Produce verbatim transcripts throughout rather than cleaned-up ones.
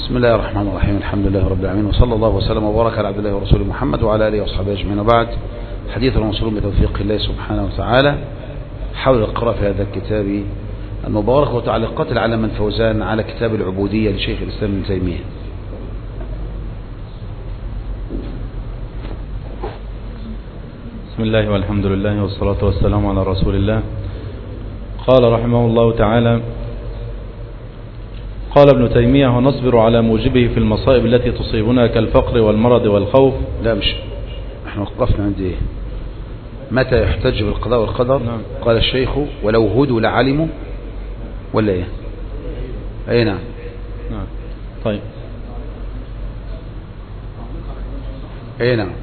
بسم الله الرحمن الرحيم. الحمد لله رب العالمين، وصلى الله وسلم وبارك على عبد الله ورسوله محمد وعلى آله وصحبه أجمعين. وبعد، حديث الموصول بتوفيق الله سبحانه وتعالى حول القراءة في هذا الكتاب المبارك وتعليقات العلامة الفوزان على كتاب العبودية لشيخ الإسلام ابن تيمية. بسم الله والحمد لله والصلاة والسلام على رسول الله. قال رحمه الله تعالى: قال ابن تيمية: ونصبر على موجبه في المصائب التي تصيبنا كالفقر والمرض والخوف. لا مش احنا وقفنا عند ايه؟ متى يحتج بالقضاء والقدر؟ نعم. قال الشيخ: ولو هدوا لعلموا، ولا ايه؟ اي نعم. نعم. طيب. اي نعم.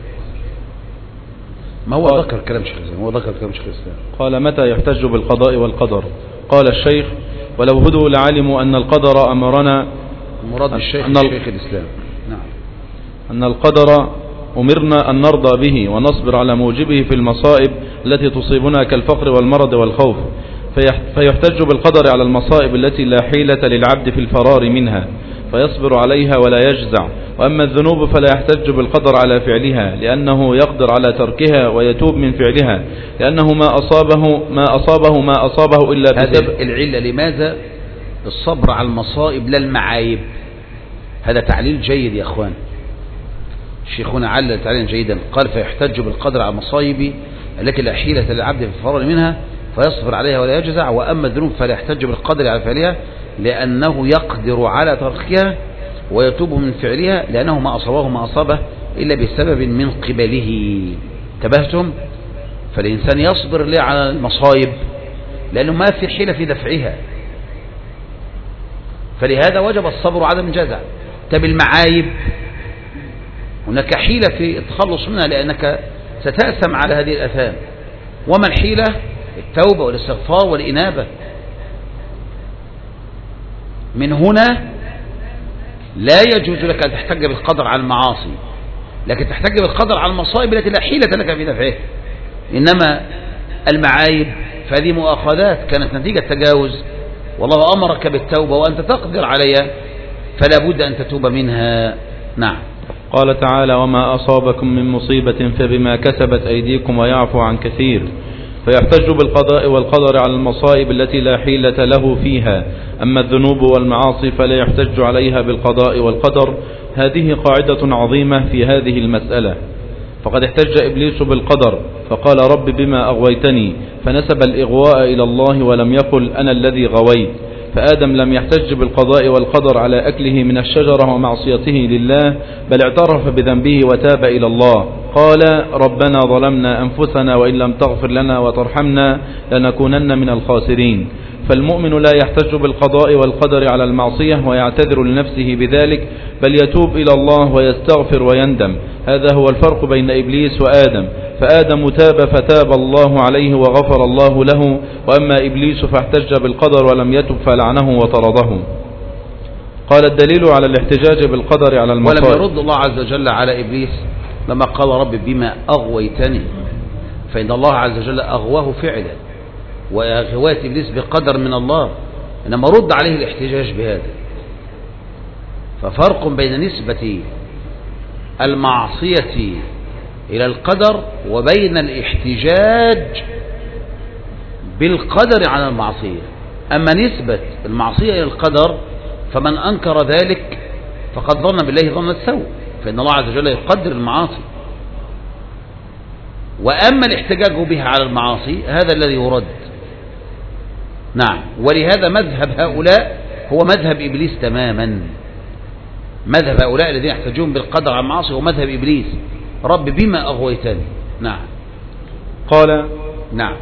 ما هو ذكر كلام شيخ الإسلام، هو ذكر كلام شيخ الإسلام. قال: متى يحتج بالقضاء والقدر؟ قال الشيخ: ولو هدوا لعلموا أن القدر أمرنا. مراد الشيخ أن شيخ الإسلام. نعم. أن القدر أمرنا أن نرضى به ونصبر على موجبه في المصائب التي تصيبنا كالفقر والمرض والخوف، فيحتج بالقدر على المصائب التي لا حيلة للعبد في الفرار منها فيصبر عليها ولا يجزع. وأما الذنوب فلا يحتج بالقدر على فعلها، لأنه يقدر على تركها ويتوب من فعلها، لأنه ما أصابه ما أصابه ما أصابه إلا بسبب. هذا العلة لماذا الصبر على المصائب لا المعايب. هذا تعليل جيد يا أخوان. شيخنا علل تعليلا جيدا، قال: فيحتج بالقدر على المصائب التي لا حيلة للعبد في الفرار منها فيصبر عليها ولا يجزع. وأما الذنوب فلا يحتج بالقدر على فعلها، لأنه يقدر على تركها ويتوب من فعلها، لأنه ما أصابه ما أصابه إلا بسبب من قبله. انتبهتم؟ فالإنسان يصبر ليه على المصائب لأنه ما في حيلة في دفعها، فلهذا وجب الصبر عدم الجزع. طب المعايب هناك حيلة في التخلص منها، لأنك ستأثم على هذه الأثام. وما الحيلة؟ التوبة والاستغفار والإنابة. من هنا لا يجوز لك أن تحتج بالقدر على المعاصي، لكن تحتج بالقدر على المصائب التي لا حيلة لك في دفعها. إنما المعايب فهذه مؤاخذات كانت نتيجة تجاوز، والله أمرك بالتوبة وأنت تقدر عليها، فلا بد أن تتوب منها. نعم. قال تعالى: وما أصابكم من مصيبة فبما كسبت أيديكم ويعفو عن كثير. فيحتج بالقضاء والقدر على المصائب التي لا حيلة له فيها. أما الذنوب والمعاصي فلا يحتج عليها بالقضاء والقدر. هذه قاعدة عظيمة في هذه المسألة. فقد احتج إبليس بالقدر فقال: رب بما أغويتني، فنسب الإغواء إلى الله ولم يقل أنا الذي غويت. فآدم لم يحتج بالقضاء والقدر على أكله من الشجرة ومعصيته لله، بل اعترف بذنبه وتاب إلى الله. قال: ربنا ظلمنا أنفسنا وإن لم تغفر لنا وترحمنا لنكونن من الخاسرين. فالمؤمن لا يحتج بالقضاء والقدر على المعصية ويعتذر لنفسه بذلك، بل يتوب إلى الله ويستغفر ويندم. هذا هو الفرق بين إبليس وآدم. فآدم تاب فتاب الله عليه وغفر الله له، وأما إبليس فاحتج بالقدر ولم يتب فلعنه وطرده. قال: الدليل على الاحتجاج بالقدر على المصائب. ولم يرد الله عز وجل على إبليس لما قال: رب بما أغويتني، فإن الله عز وجل أغواه فعلا، وأغوات إبليس بقدر من الله، إنما رد عليه الاحتجاج بهذا. ففرق بين نسبة المعصية إلى القدر وبين الاحتجاج بالقدر على المعصية. أما نسبة المعصية إلى القدر فمن أنكر ذلك فقد ظن بالله ظن السوء، فإن الله عز وجل يقدر المعاصي. وأما الاحتجاج بها على المعاصي هذا الذي يرد. نعم. ولهذا مذهب هؤلاء هو مذهب إبليس تماما. مذهب هؤلاء الذين يحتجون بالقدر على المعاصي هو مذهب إبليس. رب بما أغويتني. نعم. قال: نعم.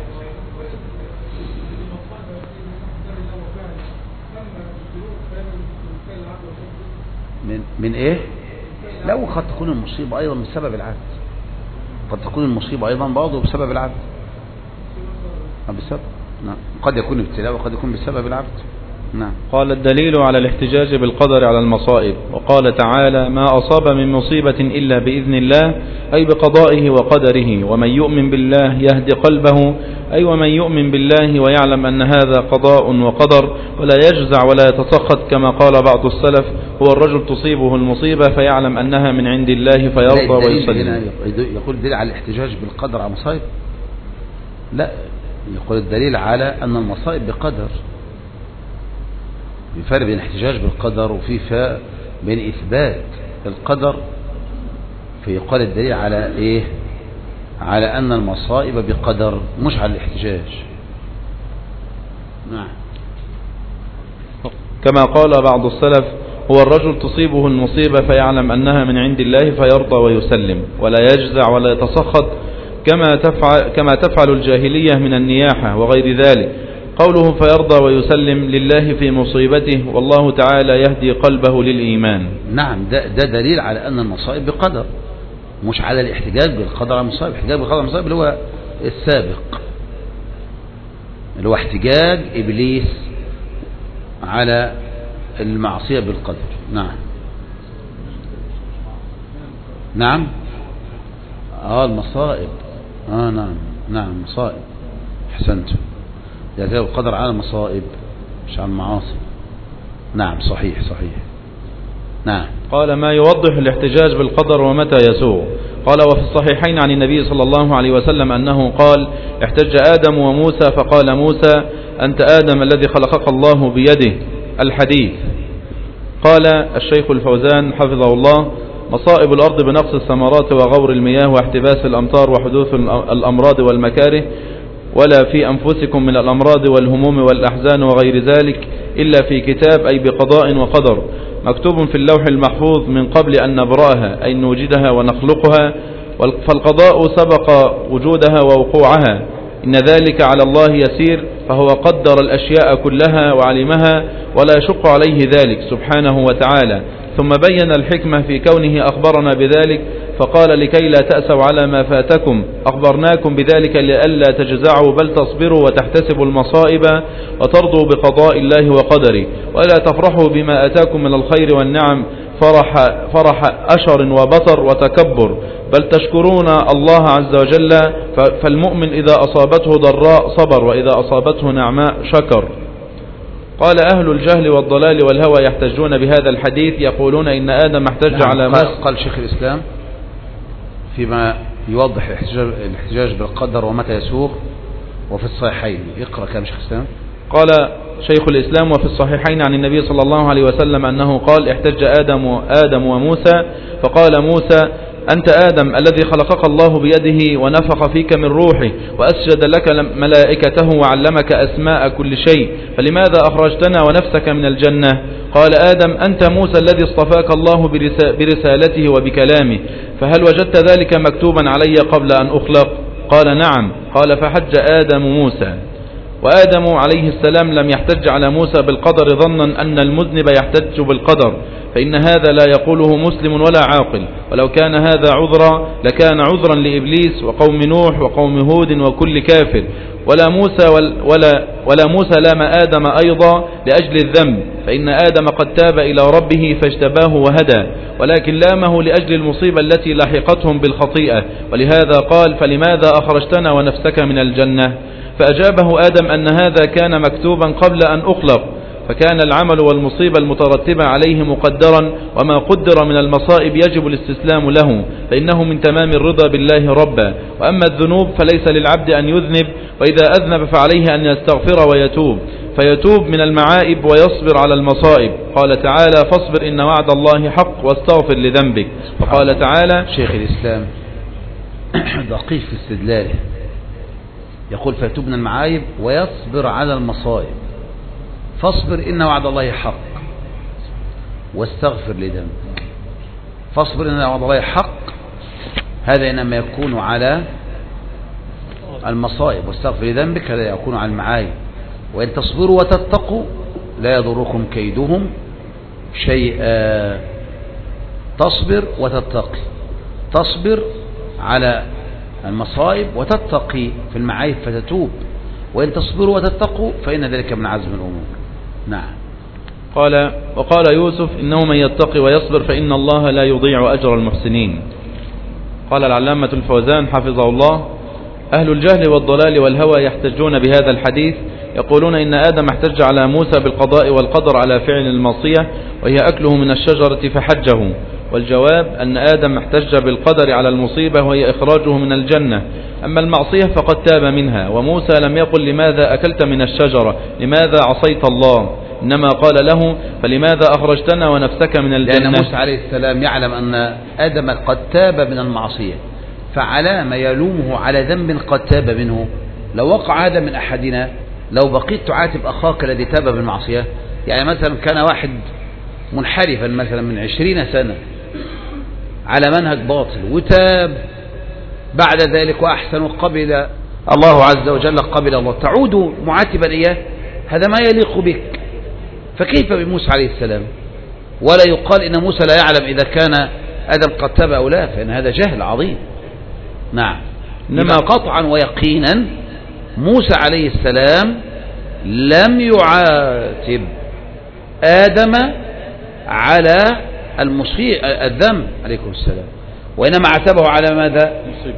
من من ايه؟ لا، وقد تكون المصيبة أيضا من سبب العبد. قد تكون المصيبة أيضا برضه بسبب العبد. بسبب. نعم. قد يكون ابتلاء وقد يكون بسبب العبد. نعم. قال الدليل على الاحتجاج بالقدر على المصائب، وقال تعالى ما أصاب من مصيبة إلا بإذن الله، أي بقضائه وقدره، ومن يؤمن بالله يهدي قلبه، أي ومن يؤمن بالله ويعلم أن هذا قضاء وقدر ولا يجزع ولا يتسخط، كما قال بعض السلف هو الرجل تصيبه المصيبة فيعلم أنها من عند الله فيرضى ويسلم. يقول الدليل على الاحتجاج بالقدر على المصائب؟ لا، يقول الدليل على أن المصائب بقدر. في فرق بين الاحتجاج بالقدر وفي فرق بين إثبات القدر. فيقال الدليل على إيه؟ على أن المصائب بقدر مش على الاحتجاج. نعم. كما قال بعض السلف هو الرجل تصيبه المصيبة فيعلم أنها من عند الله فيرضى ويسلم ولا يجزع ولا يتسخط، كما تفعل, كما تفعل الجاهلية من النياحة وغير ذلك. قوله فيرضى ويسلم لله في مصيبته، والله تعالى يهدي قلبه للإيمان. نعم، ده, ده دليل على أن المصائب بقدر، مش على الاحتجاج بالقدر على المصائب. الاحتجاج بالقدر على المصائب اللي هو السابق، اللي هو احتجاج إبليس على المعصية بالقدر. نعم. نعم. اه المصائب. اه نعم نعم مصائب. احسنتم. يهدي القدر على المصائب مش على المعاصي. نعم صحيح صحيح. نعم. قال ما يوضح الاحتجاج بالقدر ومتى يسوغ. قال وفي الصحيحين عن النبي صلى الله عليه وسلم أنه قال احتج آدم وموسى فقال موسى أنت آدم الذي خلقك الله بيده، الحديث. قال الشيخ الفوزان حفظه الله مصائب الأرض بنقص الثمرات وغور المياه واحتباس الأمطار وحدوث الأمراض والمكاره، ولا في أنفسكم من الأمراض والهموم والأحزان وغير ذلك إلا في كتاب، أي بقضاء وقدر مكتوب في اللوح المحفوظ من قبل أن نبرأها، أي نوجدها ونخلقها، فالقضاء سبق وجودها ووقوعها، إن ذلك على الله يسير، فهو قدر الأشياء كلها وعلمها ولا يشق عليه ذلك سبحانه وتعالى. ثم بين الحكمة في كونه أخبرنا بذلك فقال لكي لا تأسوا على ما فاتكم أخبرناكم بذلك لئلا تجزعوا بل تصبروا وتحتسبوا المصائب وترضوا بقضاء الله وقدره، ولا تفرحوا بما أتاكم من الخير والنعم فرح, فرح أشر وبطر وتكبر، بل تشكرون الله عز وجل. فالمؤمن إذا أصابته ضراء صبر وإذا أصابته نعماء شكر. قال أهل الجهل والضلال والهوى يحتجون بهذا الحديث يقولون إن آدم احتج نعم. على موسى. قال شيخ الإسلام فيما يوضح الاحتجاج بالقدر ومتى يسوغ وفي الصحيحين. اقرأ كلام شيخ الإسلام. قال شيخ الإسلام وفي الصحيحين عن النبي صلى الله عليه وسلم أنه قال احتج آدم, آدم وموسى فقال موسى أنت آدم الذي خلقك الله بيده ونفخ فيك من روحه وأسجد لك ملائكته وعلمك أسماء كل شيء، فلماذا أخرجتنا ونفسك من الجنة؟ قال آدم أنت موسى الذي اصطفاك الله برسالته وبكلامه، فهل وجدت ذلك مكتوبا علي قبل أن أخلق؟ قال نعم. قال فحج آدم موسى. وآدم عليه السلام لم يحتج على موسى بالقدر ظنا أن المذنب يحتج بالقدر، فإن هذا لا يقوله مسلم ولا عاقل، ولو كان هذا عذرا لكان عذرا لإبليس وقوم نوح وقوم هود وكل كافر. ولا موسى ولا, ولا موسى لام آدم أيضا لأجل الذنب، فإن آدم قد تاب إلى ربه فاجتباه وهدى، ولكن لامه لأجل المصيبة التي لحقتهم بالخطيئة، ولهذا قال فلماذا أخرجتنا ونفسك من الجنة؟ فأجابه آدم أن هذا كان مكتوبا قبل أن أخلق، فكان العمل والمصيبة المترتبة عليه مقدرا، وما قدر من المصائب يجب الاستسلام له، فإنه من تمام الرضا بالله ربا. وأما الذنوب فليس للعبد أن يذنب، وإذا أذنب فعليه أن يستغفر ويتوب، فيتوب من المعائب ويصبر على المصائب. قال تعالى فاصبر إن وعد الله حق واستغفر لذنبك. وقال تعالى شيخ الإسلام دقيق في استدلاله، يقول فيتوب من المعايب ويصبر على المصائب. فاصبر إن وعد الله حق واستغفر لذنبك. فاصبر إن وعد الله حق، هذا إنما يكون على المصائب، واستغفر لذنبك هذا يكون على المعايب. وإن تصبروا وتتقوا لا يضركم كيدهم شيئا. تصبر وتتقي، تصبر على المصائب وتتقي في المعايب فتتوب، وإن تصبروا وتتقوا فإن ذلك من عزم الأمور. نعم. قال وقال يوسف إنه من يتقي ويصبر فإن الله لا يضيع أجر المحسنين. قال العلامة الفوزان حفظه الله: أهل الجهل والضلال والهوى يحتجون بهذا الحديث، يقولون إن آدم احتج على موسى بالقضاء والقدر على فعل المعصية وهي أكله من الشجرة فحجه، والجواب أن آدم احتج بالقدر على المصيبة وهي إخراجه من الجنة، أما المعصية فقد تاب منها، وموسى لم يقل لماذا أكلت من الشجرة، لماذا عصيت الله، إنما قال له فلماذا أخرجتنا ونفسك من الجنة. لأن موسى عليه السلام يعلم أن آدم قد تاب من المعصية، فعلى ما يلومه على ذنب قد تاب منه. لو وقع هذا من أحدنا، لو بقيت تعاتب أخاك الذي تاب من المعصية، يعني مثلا كان واحد منحرفا مثلا من عشرين سنة على منهج باطل وتاب بعد ذلك وأحسن وقبل الله عز وجل قبل الله، تعود معاتبا إياه، هذا ما يليق بك. فكيف بموسى عليه السلام؟ ولا يقال إن موسى لا يعلم إذا كان آدم قد تاب أو لا، فإن هذا جهل عظيم. نعم، إنما قطعا ويقينا موسى عليه السلام لم يعاتب آدم على المصيب الذنب عليكم السلام، وإنما عاتبه على ماذا؟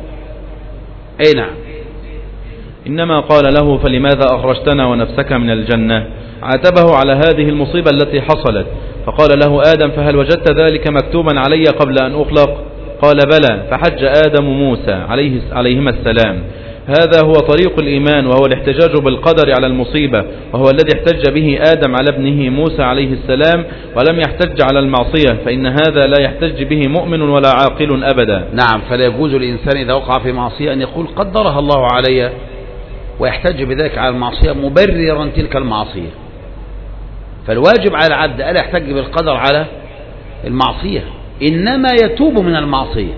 أي نعم، إنما قال له فلماذا أخرجتنا ونفسك من الجنة، عاتبه على هذه المصيبة التي حصلت، فقال له آدم فهل وجدت ذلك مكتوبا علي قبل أن أخلق؟ قال بلى، فحج آدم موسى عليه عليهما السلام. هذا هو طريق الإيمان، وهو الاحتجاج بالقدر على المصيبة، وهو الذي احتج به آدم على ابنه موسى عليه السلام، ولم يحتج على المعصية، فإن هذا لا يحتج به مؤمن ولا عاقل أبدا. نعم، فلا يجوز للإنسان إذا وقع في معصية أن يقول قدرها الله علي ويحتج بذلك على المعصية مبررا تلك المعصية. فالواجب على العبد ألا يحتج بالقدر على المعصية، إنما يتوب من المعصية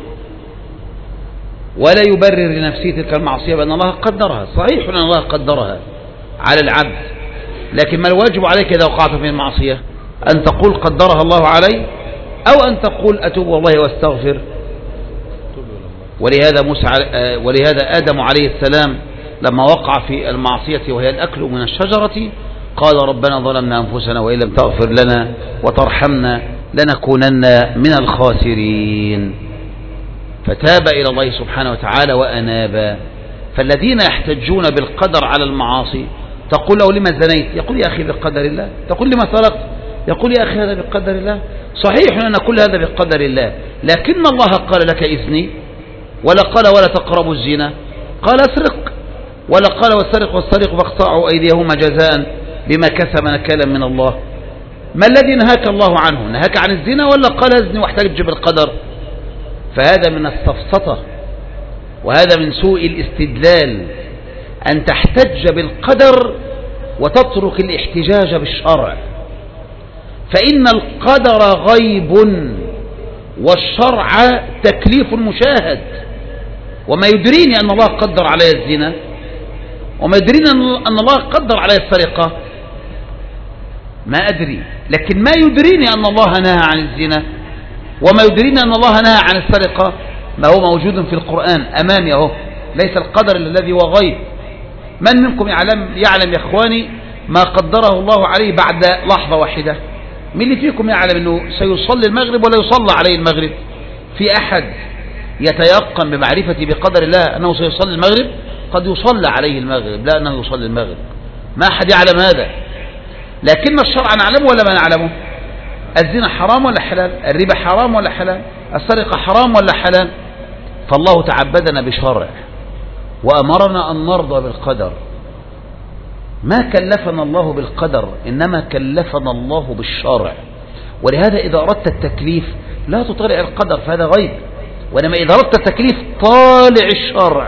ولا يبرر لنفسه تلك المعصية بأن الله قدرها. صحيح أن الله قدرها على العبد، لكن ما الواجب عليك إذا وقعت في المعصية؟ أن تقول قدرها الله علي، أو أن تقول أتوب والله واستغفر. ولهذا موسى ولهذا آدم عليه السلام لما وقع في المعصية وهي الأكل من الشجرة قال ربنا ظلمنا أنفسنا وإن لم تغفر لنا وترحمنا لنكونن من الخاسرين، فتاب إلى الله سبحانه وتعالى وأناب. فالذين يحتجون بالقدر على المعاصي تقول له لما زنيت؟ يقول يا أخي بقدر الله. تقول لما سرقت؟ يقول يا أخي هذا بقدر الله. صحيح أن كل هذا بقدر الله، لكن الله قال لك إذني، ولا قال ولا تقربوا الزنا، قال اسرق، ولا قال والسرق والسرق فاقطعوا أيديهما جزاء بما كسب نكالا من الله. ما الذي نهاك الله عنه؟ نهاك عن الزنا ولا قال ازني واحتج بالقدر؟ فهذا من السفسطة، وهذا من سوء الاستدلال، أن تحتج بالقدر وتترك الاحتجاج بالشرع. فإن القدر غيب والشرع تكليف مشاهد. وما يدريني أن الله قدر علي الزنا، وما يدريني أن الله قدر علي السرقة، ما أدري. لكن ما يدريني أن الله نهى عن الزنا، وما يدريني أن الله نهى عن السرقة، ما هو موجود في القرآن أمامي أهو، ليس القدر الذي هو غيب. من منكم يعلم يعلم يا إخواني ما قدره الله عليه بعد لحظة واحدة؟ من اللي فيكم يعلم أنه سيصلي المغرب ولا يصلى عليه المغرب؟ في أحد يتيقن بمعرفة بقدر الله أنه سيصلي المغرب؟ قد يصلى عليه المغرب، لا أنه يصلي المغرب، ما أحد يعلم هذا. لكن الشرع نعلمه ولا ما نعلمه؟ الزنا حرام ولا حلال؟ الربا حرام ولا حلال؟ السرقة حرام ولا حلال؟ فالله تعبدنا بشرع وأمرنا أن نرضى بالقدر. ما كلفنا الله بالقدر، إنما كلفنا الله بالشرع. ولهذا إذا أردت التكليف لا تطالع القدر فهذا غيب، وإنما إذا أردت التكليف طالع الشرع.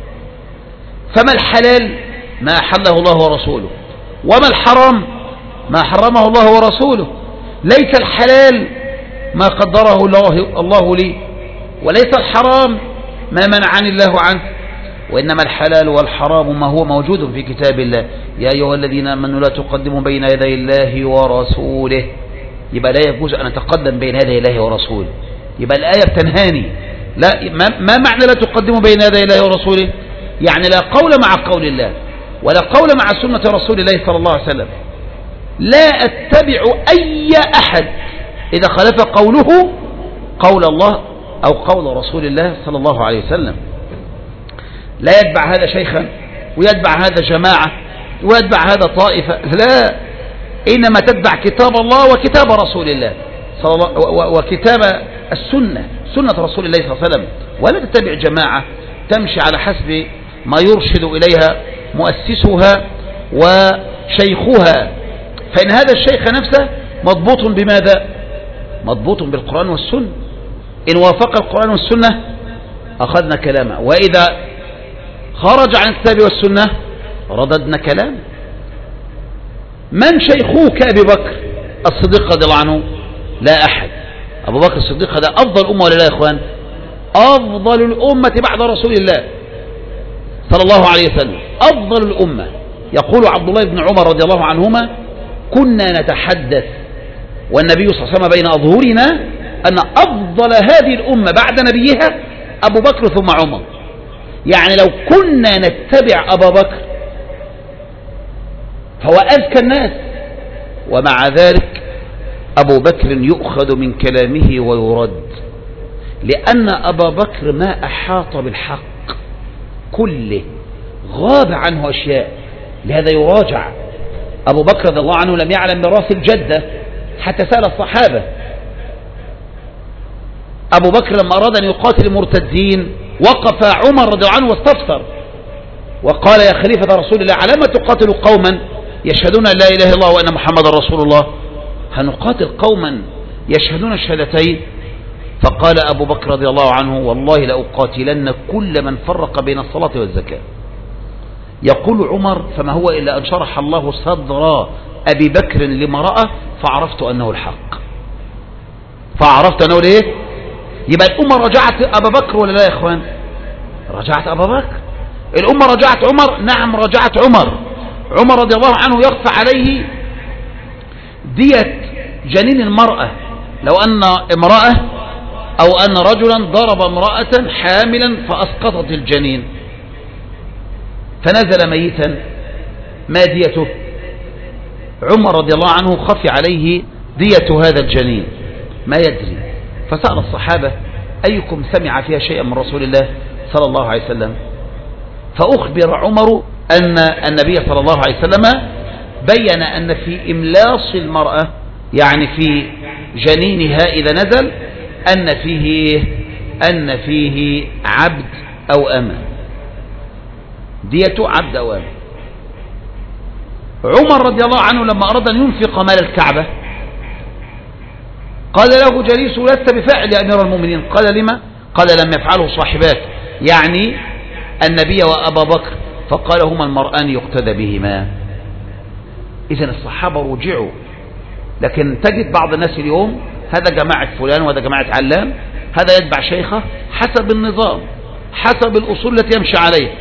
فما الحلال؟ ما أحله الله ورسوله، وما الحرام؟ ما حرمه الله ورسوله. ليس الحلال ما قدره الله, الله لي، وليس الحرام ما منعني الله عنه، وإنما الحلال والحرام ما هو موجود في كتاب الله. يا أيها الذين آمنوا لا تقدموا بين يدي الله ورسوله. يبقى لا يجوز أن أتقدم بين يدي الله ورسوله، يبقى الآية بتنهاني. لا، ما معنى لا تقدموا بين يدي الله ورسوله؟ يعني لا قول مع قول الله، ولا قول مع سنة رسول الله صلى الله عليه وسلم. لا أتبع أي أحد إذا خالف قوله قول الله أو قول رسول الله صلى الله عليه وسلم. لا يتبع هذا شيخا ويتبع هذا جماعة ويتبع هذا طائفة، لا، إنما تتبع كتاب الله وكتاب رسول الله صلى الله وكتاب السنة، سنة رسول الله صلى الله عليه وسلم، ولا تتبع جماعة تمشي على حسب ما يرشد إليها مؤسسها وشيخها، فإن هذا الشيخ نفسه مضبوط بماذا؟ مضبوط بالقرآن والسنة. إن وافق القرآن والسنة أخذنا كلامه، وإذا خرج عن الكتاب والسنة رددنا كلامه. من شيخوك أبي بكر الصديق رضي الله عنه؟ لا أحد. أبو بكر الصديق هذا أفضل الأمة ولا لا يا إخوان؟ أفضل الأمة بعد رسول الله صلى الله عليه وسلم، أفضل الأمة. يقول عبد الله بن عمر رضي الله عنهما: كنا نتحدث والنبي صلى الله عليه وسلم بين أظهرنا أن أفضل هذه الأمة بعد نبيها أبو بكر ثم عمر. يعني لو كنا نتبع أبا بكر فهو أذكى الناس، ومع ذلك أبو بكر يؤخذ من كلامه ويرد، لأن أبا بكر ما أحاط بالحق كله، غاب عنه أشياء، لهذا يراجع. أبو بكر رضي الله عنه لم يعلم ميراث الجدة حتى سأل الصحابة. أبو بكر لما أراد أن يقاتل المرتدين وقف عمر رضي الله عنه واستفسر وقال: يا خليفة رسول الله، على ما تقاتل قوما يشهدون أن لا إله إلا الله وأن محمد رسول الله؟ هنقاتل قوما يشهدون الشهادتين؟ فقال أبو بكر رضي الله عنه: والله لأقاتلن كل من فرق بين الصلاة والزكاة. يقول عمر: فما هو إلا أن شرح الله صدر أبي بكر لما رأى فعرفت أنه الحق، فعرفت أنه ليه؟ يبقى الأمة رجعت أبا بكر ولا لا يا إخوان؟ رجعت أبا بكر. الأمة رجعت عمر؟ نعم رجعت عمر. عمر رضي الله عنه يخفى عليه دية جنين المرأة، لو أن امرأة أو أن رجلا ضرب امرأة حاملا فأسقطت الجنين فنزل ميتا، ما ديته؟ عمر رضي الله عنه خفي عليه دية هذا الجنين، ما يدري، فسأل الصحابة: أيكم سمع فيها شيئا من رسول الله صلى الله عليه وسلم؟ فأخبر عمر أن النبي صلى الله عليه وسلم بين أن في إملاص المرأة، يعني في جنينها إذا نزل، أن فيه أن فيه عبد أو أمة، دية عبد أو أمة. عمر رضي الله عنه لما أراد أن ينفق مال الكعبة قال له جليس: لست بفاعل يا أمير المؤمنين. قال: لما؟ قال: لم يفعله صاحباك، يعني النبي وأبا بكر، فقال: هما المرآن يقتدى بهما. إذن الصحابة رجعوا. لكن تجد بعض الناس اليوم هذا جماعة فلان وهذا جماعة علان، هذا يتبع شيخه حسب النظام، حسب الأصول التي يمشي عليها.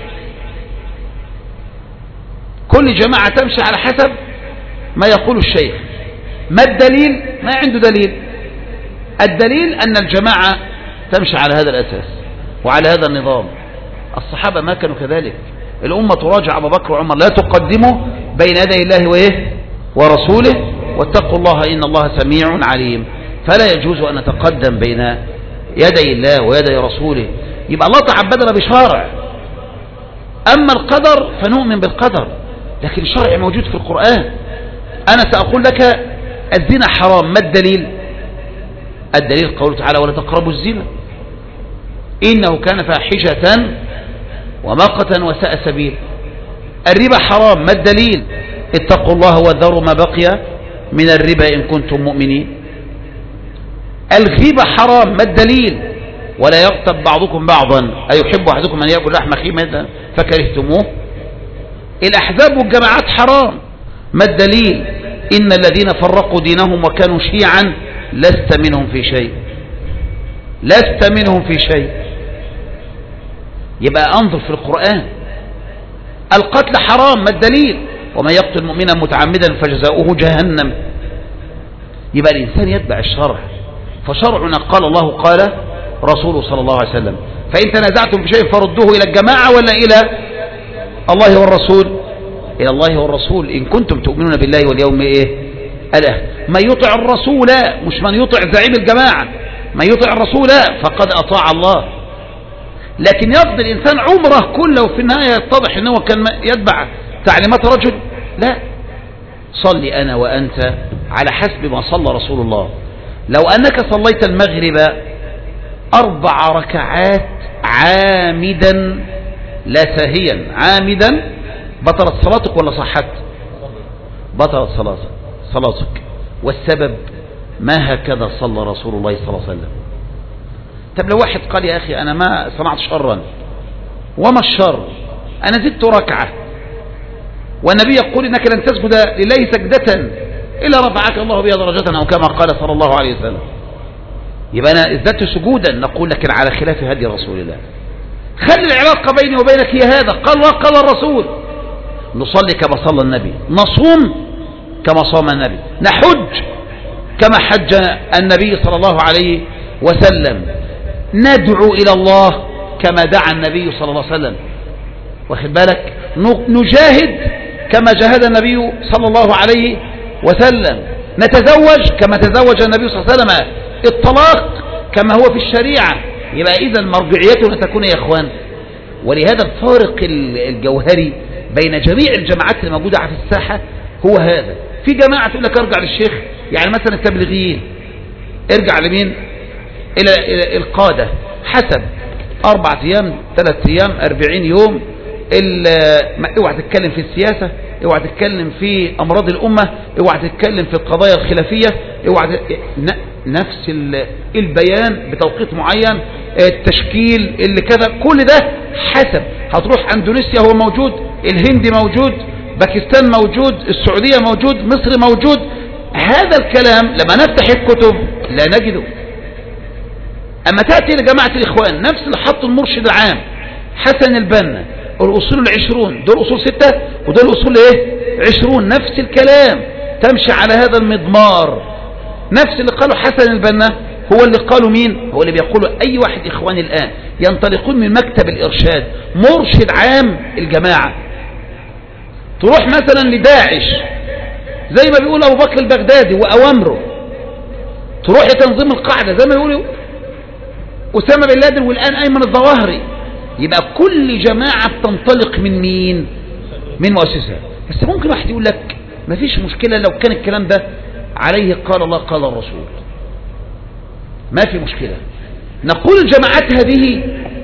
كل جماعة تمشي على حسب ما يقول الشيخ. ما الدليل؟ ما عنده دليل. الدليل أن الجماعة تمشي على هذا الأساس وعلى هذا النظام. الصحابة ما كانوا كذلك. الأمة تراجع أبا بكر وعمر: لا تقدموا بين يدي الله وإيه ورسوله واتقوا الله إن الله سميع عليم. فلا يجوز أن نتقدم بين يدي الله ويدي رسوله. يبقى الله تعبدنا بشرع. أما القدر فنؤمن بالقدر، لكن الشرع موجود في القرآن. أنا سأقول لك الزنا حرام، ما الدليل؟ الدليل قوله تعالى: ولا تقربوا الزنا إنه كان فاحشة ومقتا وساء سبيل. الربا حرام، ما الدليل؟ اتقوا الله وذروا ما بقي من الربا إن كنتم مؤمنين. الغيبة حرام، ما الدليل؟ ولا يغتب بعضكم بعضا أيحب أحدكم أن يأكل لحم أخيه ميتا فكرهتموه. الأحزاب والجماعات حرام، ما الدليل؟ إن الذين فرقوا دينهم وكانوا شيعا لست منهم في شيء، لست منهم في شيء. يبقى أنظر في القرآن. القتل حرام، ما الدليل؟ ومن يقتل مؤمنا متعمدا فجزاؤه جهنم. يبقى الإنسان يتبع الشرع. فشرعنا قال الله قال رسوله صلى الله عليه وسلم. فإن تنازعتم في شيء فردوه إلى الجماعة ولا إلى الله والرسول؟ إلى الله والرسول إن كنتم تؤمنون بالله واليوم إيه ألا من يطع الرسول، مش من يطع زعيم الجماعة، من يطع الرسول فقد أطاع الله. لكن يقضي الإنسان عمره كله وفي النهاية يتضح أنه كان يتبع تعليمات رجل؟ لا، صلي أنا وأنت على حسب ما صلى رسول الله. لو أنك صليت المغرب أربع ركعات عامدا لا ساهيا، عامدا، بطلت صلاتك ولا صحت؟ بطلت صلاتك صلاتك والسبب ما هكذا صلى رسول الله صلى الله عليه وسلم. طب لو واحد قال يا أخي أنا ما صنعت شرا، وما الشر؟ أنا زدت ركعة، والنبي يقول إنك لن تسجد لله سجدة إلا رفعك الله بها درجة، أو كما قال صلى الله عليه وسلم. يبقى أنا ازددت سجودا، نقول لكن على خلاف هدي رسول الله. خلي العلاقة بيني وبينك هي هذا، قال الله قال الرسول. نصلي كما صلى النبي، نصوم كما صام النبي، نحج كما حج النبي صلى الله عليه وسلم، ندعو إلى الله كما دعا النبي صلى الله عليه وسلم، واخد بالك، نجاهد كما جاهد النبي صلى الله عليه وسلم، نتزوج كما تزوج النبي صلى الله عليه وسلم، الطلاق كما هو في الشريعة. يبقى إذا مرجعيتنا تكون يا إخوان. ولهذا الفارق الجوهري بين جميع الجماعات الموجودة في الساحة هو هذا. في جماعة تقول لك ارجع للشيخ، يعني مثلا التبليغيين ارجع لمين؟ إلى القادة، حسب أربعة أيام، ثلاثة أيام، أربعين يوم. اوعى تتكلم في السياسة، اوعى تتكلم في أمراض الأمة، اوعى تتكلم في القضايا الخلافية، اوعى نفس البيان بتوقيت معين، التشكيل اللي كذا، كل ده حسب. هتروح اندونيسيا هو موجود، الهند موجود، باكستان موجود، السعودية موجود، مصر موجود. هذا الكلام لما نفتح الكتب لا نجده. أما تأتي لجماعة الإخوان نفس اللي حط المرشد العام حسن البنا، الأصول العشرون، دول أصول ستة ودول أصول إيه؟ عشرون، نفس الكلام، تمشي على هذا المضمار. نفس اللي قاله حسن البنا هو اللي قاله مين؟ هو اللي بيقوله أي واحد إخواني الآن ينطلقون من مكتب الإرشاد، مرشد عام الجماعة. تروح مثلا لداعش زي ما بيقول أبو بكر البغدادي وأوامره، تروح لتنظيم القاعدة زي ما بيقولوا أسامة بن لادن والآن أيمن الظواهري. يبقى كل جماعة بتنطلق من مين؟ من مؤسسة. بس ممكن واحد يقول لك ما فيش مشكلة لو كان الكلام ده عليه قال الله قال الرسول، ما في مشكلة. نقول الجماعات هذه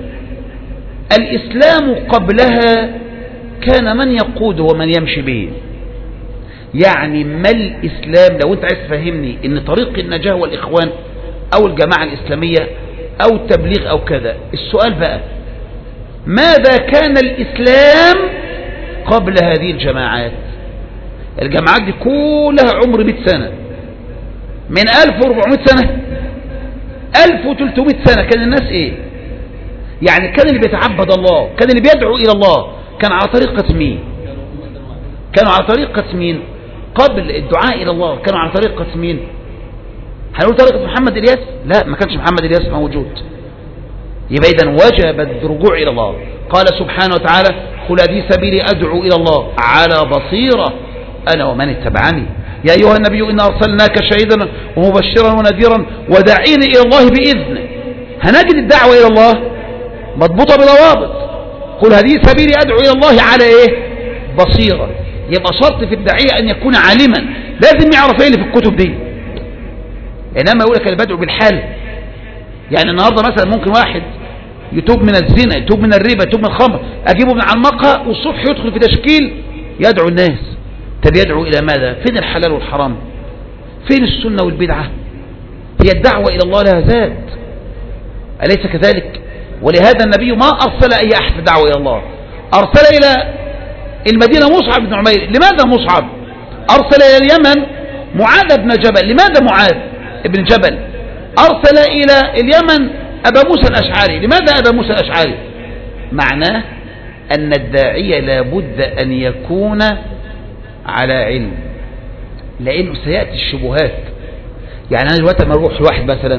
الإسلام قبلها كان من يقود ومن يمشي به. يعني ما الإسلام، لو أنت عايز تفهمني إن طريق النجاة والإخوان أو الجماعة الإسلامية أو التبليغ أو كذا، السؤال بقى ماذا كان الإسلام قبل هذه الجماعات؟ الجماعات دي كلها عمر مئة سنة، من ألف وأربعمائة سنة، ألف وثلاثمائة سنة كان الناس إيه؟ يعني كان اللي بيتعبد الله، كان اللي بيدعو إلى الله، كان على طريقة مين؟ كانوا على طريقة مين؟ قبل الدعاء إلى الله كانوا على طريقة مين؟ هنقول طريقة محمد إلياس؟ لا، ما كانش محمد إلياس موجود. يبقى إذن وجب الرجوع إلى الله. قال سبحانه وتعالى قل هذه سبيلي أدعو إلى الله على بصيرة أنا ومن اتبعني يا أيها النبي إنا أرسلناك شهيدا ومبشرا ونذيرا وداعين إلى الله بإذنه. هنجد الدعوة إلى الله مضبوطة بضوابط. قل هذه سبيلي أدعو إلى الله على إيه؟ بصيرة. يبقى شرط في الداعية أن يكون عالما، لازم يعرف إيه اللي في الكتب دي. إنما يقول لك أنا بدعو بالحال. يعني النهاردة مثلا ممكن واحد يتوب من الزنا، يتوب من الربا، يتوب من الخمر، أجيبه من على المقهى والصبح يدخل في تشكيل يدعو الناس. طب يدعو إلى ماذا؟ فين الحلال والحرام؟ فين السنة والبدعة؟ هي الدعوة إلى الله لها ذات، أليس كذلك؟ ولهذا النبي ما أرسل أي أحد دعوة إلى الله، أرسل إلى المدينة مصعب بن عمير. لماذا مصعب؟ أرسل إلى اليمن معاذ بن جبل. لماذا معاذ بن جبل؟ أرسل إلى اليمن أبا موسى الأشعري. لماذا أبا موسى الأشعري؟ معناه أن الداعية لابد أن يكون على علم، لأنه سيأتي الشبهات. يعني أنا دلوقتي لما أروح لواحد مثلا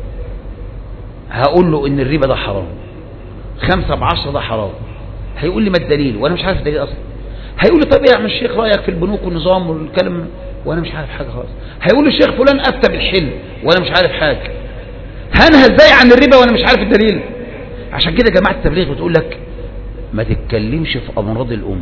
هقول له إن الربا ده حرام، خمسة بعشرة ده حرام، هيقول لي ما الدليل؟ وأنا مش عارف الدليل أصلا. هيقول لي طب يا عم الشيخ رأيك في البنوك والنظام والكلام؟ وانا مش عارف حاجة خالص. هيقول له الشيخ فلان افتى بالحلم وانا مش عارف حاجة. هنهى ازاي عن الربا وانا مش عارف الدليل؟ عشان كده جماعة التبليغ بتقول لك ما تتكلمش في امراض الام.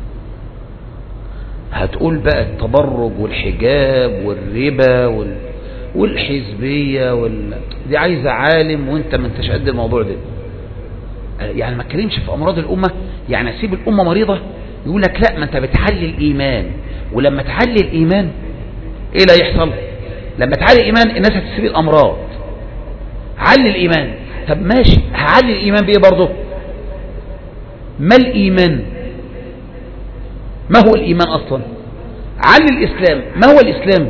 هتقول بقى التبرج والحجاب والربا وال... والحزبية وال... دي عايزة عالم وانت ما انتش قد الموضوع ده. يعني ما تكلمش في امراض الامة، يعني اسيب الامة مريضة يقول لك لا ما انت بتعلي الايمان، ولما تعلي الايمان ايه اللي هيحصل؟ لما تعلي الايمان الناس هتسيب الامراض. علي الايمان. طب ماشي، هعلي الايمان بايه برضه؟ ما الايمان؟ ما هو الايمان اصلا؟ علي الاسلام. ما هو الاسلام؟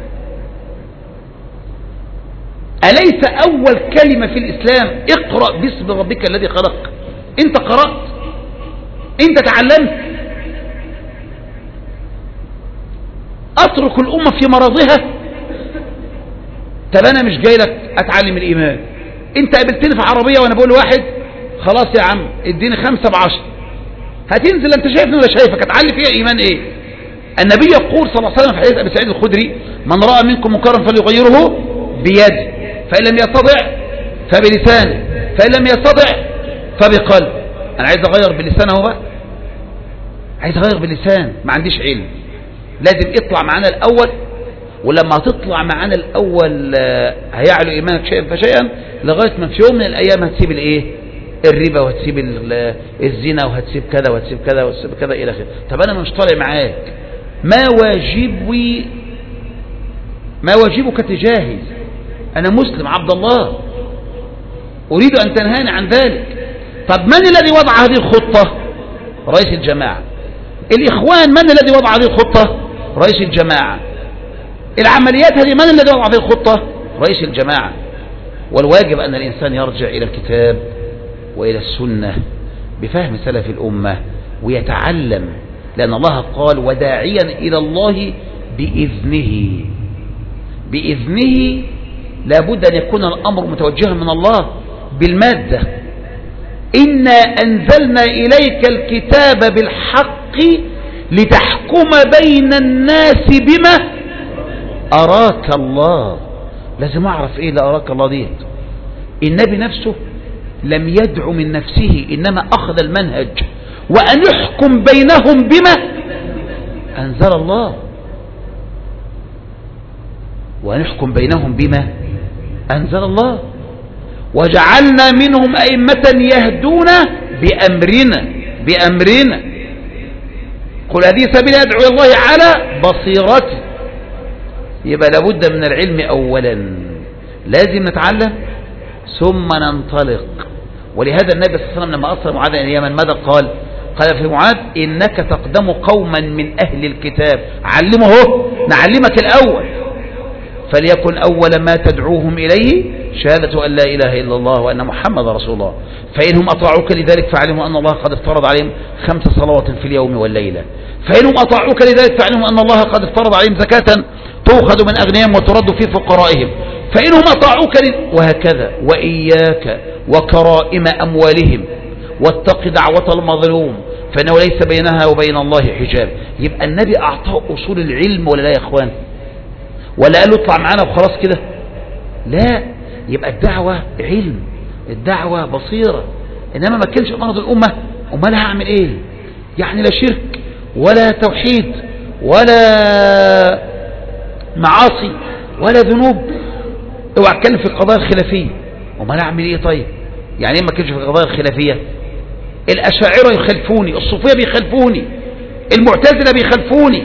أليس أول كلمة في الإسلام اقرأ باسم ربك الذي خلق؟ أنت قرأت، أنت تعلمت. أترك الأمة في مرضها. طب أنا مش جاي لك أتعلم الإيمان. أنت قابلتني في عربية وأنا بقول لواحد خلاص يا عم اديني خمسة بعشر، هتنزل أنت شايفني ولا شايفك؟ هتعلم فيها إيمان إيه؟ النبي يقول صلى الله عليه وسلم في حديث أبي سعيد الخدري: من رأى منكم منكرا فليغيره بيده، فإن لم يستطع فبلسانه، فإن لم يستطع فبقلب. أنا عايز أغير بلسان أهو بقى، عايز أغير بلسان، ما عنديش علم. لازم اطلع معانا الأول، ولما تطلع معانا الأول هيعلو إيمانك شيئا فشيئا لغاية ما في يوم من الأيام هتسيب الإيه؟ الربا، وهتسيب الزنا، وهتسيب كذا وهتسيب كذا وهتسيب كذا إلى آخره. طب أنا مش طالع معاك، ما واجبي ما واجبك تجاهي؟ أنا مسلم عبد الله أريد أن تنهاني عن ذلك. طب من الذي وضع هذه الخطة؟ رئيس الجماعة. الإخوان من الذي وضع هذه الخطة؟ رئيس الجماعة. العمليات هذه من الذي وضع هذه الخطة؟ رئيس الجماعة. والواجب أن الإنسان يرجع إلى الكتاب وإلى السنة بفهم سلف الأمة ويتعلم، لأن الله قال: وداعيا إلى الله بإذنه. بإذنه لابد أن يكون الأمر متوجها من الله بالمادة. إنا أنزلنا إليك الكتاب بالحق لتحكم بين الناس بما أراك الله. لازم أعرف إيه اللي أراك الله ديت. النبي نفسه لم يدعو من نفسه، إنما أخذ المنهج وأن يحكم بينهم بما أنزل الله، وأن يحكم بينهم بما أنزل الله. وجعلنا منهم أئمة يهدون بأمرنا بأمرنا قل هذه سبيل أدعو إلى الله على بصيرته. يبقى لابد من العلم أولا، لازم نتعلم ثم ننطلق. ولهذا النبي صلى الله عليه وسلم لما أرسل معاذ إلى اليمن ماذا قال؟ قال في معاذ: إنك تقدم قوما من أهل الكتاب. علمه، نعلمك الأول. فليكن أول ما تدعوهم إليه شهادة أن لا إله إلا الله وأن محمد رسول الله، فإنهم أطاعوك لذلك فاعلموا أن الله قد افترض عليهم خمس صلوات في اليوم والليلة. فإنهم أطاعوك لذلك فاعلموا أن الله قد افترض عليهم زكاة تؤخذ من أغنيائهم وترد في فقرائهم. فإنهم أطاعوك ل... وهكذا. وإياك وكرائم أموالهم واتق دعوة المظلوم فإنه ليس بينها وبين الله حجاب. يبقى النبي أعطاه أصول العلم ولا لا يا إخوان؟ ولا قال له اطلع معانا وخلاص كده؟ لا، يبقى الدعوة علم، الدعوة بصيرة. إنما ما كانش مرض الأمة أمال هعمل إيه؟ يعني لا شرك ولا توحيد ولا معاصي ولا ذنوب. اوعى اتكلم في القضايا الخلافية. أمال هعمل إيه طيب؟ يعني إيه ما كانش في القضايا الخلافية؟ الأشاعرة يخلفوني، الصوفية بيخلفوني، المعتزلة بيخلفوني.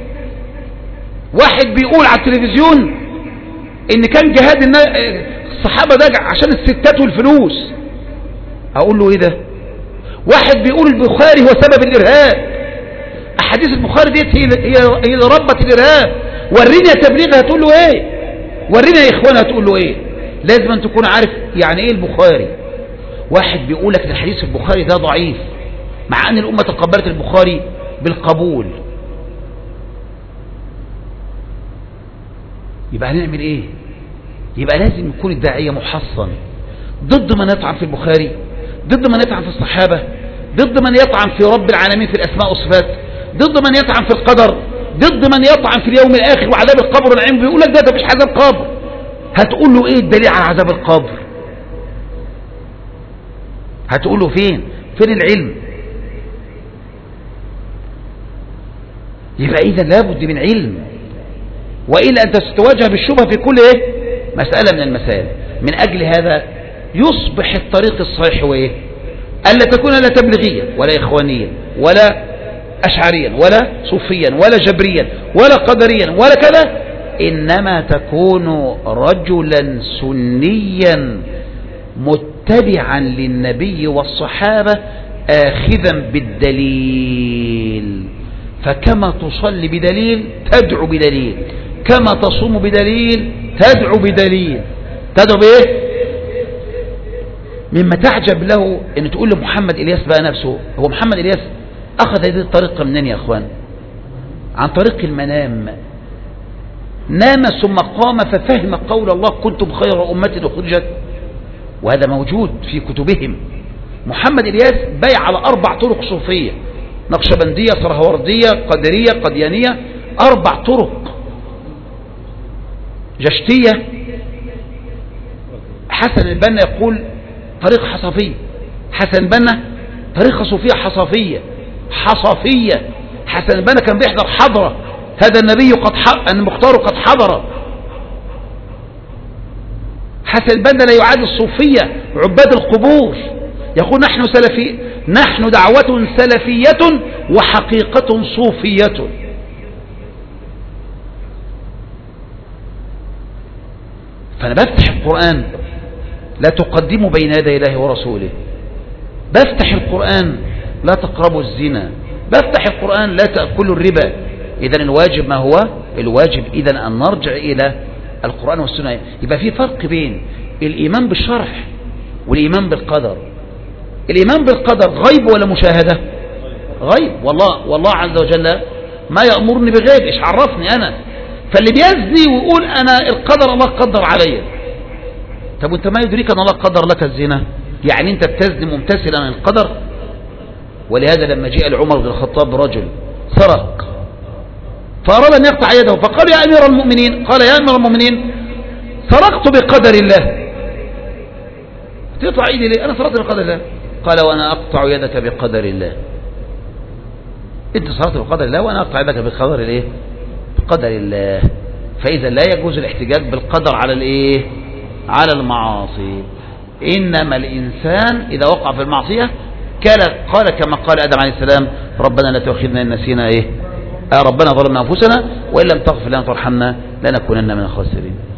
واحد بيقول على التلفزيون ان كان جهاد الصحابة ده عشان الستات والفلوس. اقول له ايه ده؟ واحد بيقول البخاري هو سبب الارهاب. احاديث البخاري ديت هي هي اللي ربت الارهاب. وريني يا تبليغ هتقول له ايه؟ ورينا يا اخوان هتقول له ايه؟ لازم ان تكون عارف يعني ايه البخاري. واحد بيقول لك ان الحديث البخاري ده ضعيف مع ان الامة تقبلت البخاري بالقبول. يبقى هنعمل ايه؟ يبقى لازم يكون الداعية محصن ضد من يطعن في البخاري، ضد من يطعن في الصحابة، ضد من يطعن في رب العالمين في الأسماء والصفات، ضد من يطعن في القدر، ضد من يطعن في اليوم الآخر وعذاب القبر والنعيم، بيقول لك ده ده مش عذاب قبر. هتقول له ايه الدليل على عذاب القبر؟ هتقول له فين فين العلم؟ يبقى اذا لابد من علم، وإلا أنت ستواجه بالشبهة في كل ايه مسألة من المسائل. من أجل هذا يصبح الطريق الصحيح هو ايه؟ ألا تكون لا تبليغيا ولا إخوانيا ولا أشعريا ولا صوفيا ولا جبريا ولا قدريا ولا كذا، إنما تكون رجلا سنيا متبعا للنبي والصحابة آخذا بالدليل. فكما تصلي بدليل تدعو بدليل، كما تصوم بدليل تدعو بدليل. تدعو بإيه؟ مما تعجب له ان تقول لمحمد إلياس بقى نفسه، هو محمد إلياس أخذ هذه الطريقة منين يا أخوان؟ عن طريق المنام. نام ثم قام ففهم قول الله كنتم خير أمة أخرجت، وهذا موجود في كتبهم. محمد إلياس بايع على أربع طرق صوفية: نقشبندية، سرهوردية، قدرية، قديانية، أربع طرق. جشتية. حسن البنا يقول طريق حصفية. حسن البنا طريقة صوفية حصفية حصفية. حسن البنا كان بيحضر حضرة، هذا النبي قد حضر، المختار قد حضر. حسن البنا لا يعاد الصوفية عباد القبور، يقول نحن سلفي، نحن دعوة سلفية وحقيقة صوفية. فأنا بفتح القرآن لا تقدموا بين يدي الله ورسوله، بفتح القرآن لا تقربوا الزنا، بفتح القرآن لا تأكلوا الربا. إذن الواجب ما هو؟ الواجب إذن أن نرجع إلى القرآن والسنة. يبقى في فرق بين الإيمان بالشرح والإيمان بالقدر. الإيمان بالقدر غيب ولا مشاهدة؟ غيب. والله والله عز وجل ما يأمرني بغيب، إيش عرفني أنا؟ فاللي بيزني ويقول أنا القدر الله قدر علي، طب وانت ما يدريك أن الله قدر لك الزنا؟ يعني انت بتزني ممتثلا عن القدر. ولهذا لما جاء لعمر بن الخطاب رجل سرق فأراد أن يقطع يده، فقال يا أمير المؤمنين، قال يا أمير المؤمنين سرقت بقدر الله. تقطع ايدي ليه؟ أنا سرقت بقدر الله. قال وأنا أقطع يدك بقدر الله. انت سرقت بقدر الله وأنا أقطع يدك بقدر الايه؟ بقدر الله. فإذا لا يجوز الاحتجاج بالقدر على الايه؟ على المعاصي. إنما الإنسان إذا وقع في المعصية قال كما قال آدم عليه السلام ربنا لا تؤاخذنا إن نسينا إيه؟ آه ربنا ظلمنا أنفسنا وإن لم تغفر لنا وترحمنا لنكونن من الخاسرين.